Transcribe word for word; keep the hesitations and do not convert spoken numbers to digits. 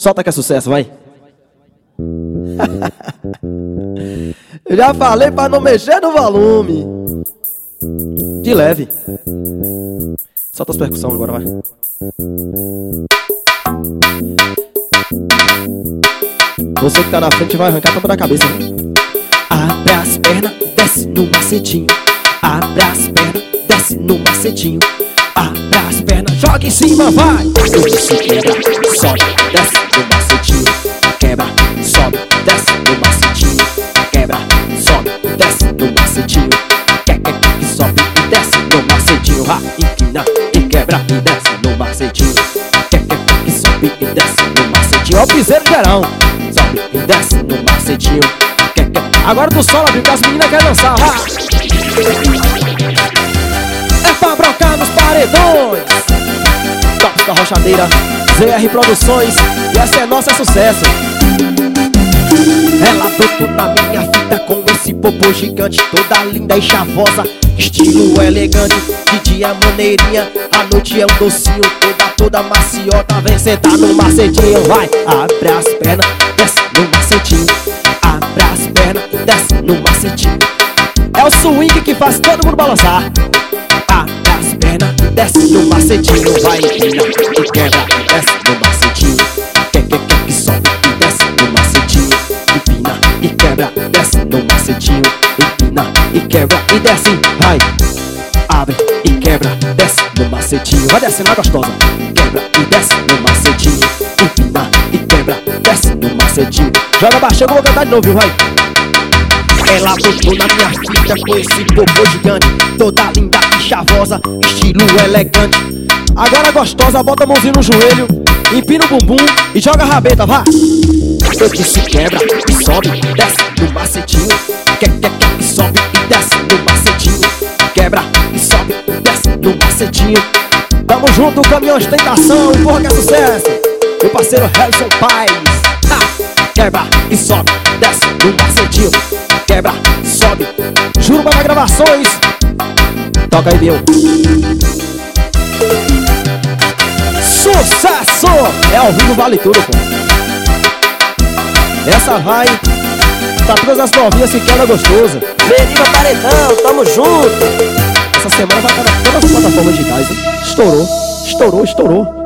Solta que é sucesso, vai. Eu já falei pra não mexer no volume. De leve. Solta as percussões agora, vai. Você que tá na frente vai arrancar a tampa da cabeça. Abre as pernas, desce no macetinho. Abre as pernas, desce no macetinho. Abre as pernas, joga em cima, vai. Eu disse quebra, sobe, desce no macetinho. Quebra, sobe, desce no macetinho. Quebra, sobe, desce no macetinho. Quer, quer, quer que sobe e desce no macetinho. Ha, inclina e quebra e desce no macetinho. Quer, quer, quer que sobe e desce no macetinho. Ó o piseiro geral. Sobe e desce no macetinho. Quer, quer. Agora tu sola, viu, que as meninas querem dançar. Ha. É pra brocar nos paredões. Tops da Rochadeira, Z R Produções. E essa é nossa sucesso. Ela brotou na minha fita com esse popô gigante, toda linda e chavosa, estilo elegante. De dia maneirinha, à noite é um docinho, toda, toda maciota. Vem sentar no macetinho, vai. Abre as pernas, desce no macetinho. Abre as pernas, desce no macetinho. É o swing que faz todo mundo balançar. Abre as pernas, desce no macetinho. Vai, empina e quebra, desce no macetinho. Quer, quer, quer que sobe e desce no macetinho. Empina e quebra, desce no macetinho. Empina e quebra e desce, vai. Abre e quebra, desce no macetinho. Vai descendo a gostosa. Quebra e desce no macetinho. Empina e quebra, desce no macetinho. Joga baixo, eu vou cantar de novo, vai. Ela botou na minha fita com esse popô gigante, toda linda e chavosa, estilo elegante. Agora gostosa, bota a mãozinha no joelho, empina o bumbum e joga a rabeta, vá. Eu disse quebra e sobe, desce no macetinho. Quer, quer, quer que sobe e desce no macetinho. Quebra e sobe, desce no macetinho. Tamo junto, caminhão de tentação, porra que é sucesso. Meu parceiro Harrison Paz. Ha! Quebra e sobe, desce no macetinho. Quebra, sobe, Jurubá Gravações. Toca aí, meu. Sucesso! É ao vivo, vale tudo, pô. Essa vai pra todas as novinhas que quebra gostoso. Meriva Paredão, tamo junto. Essa semana vai estar em todas as plataformas digitais, hein? Estourou, estourou, estourou.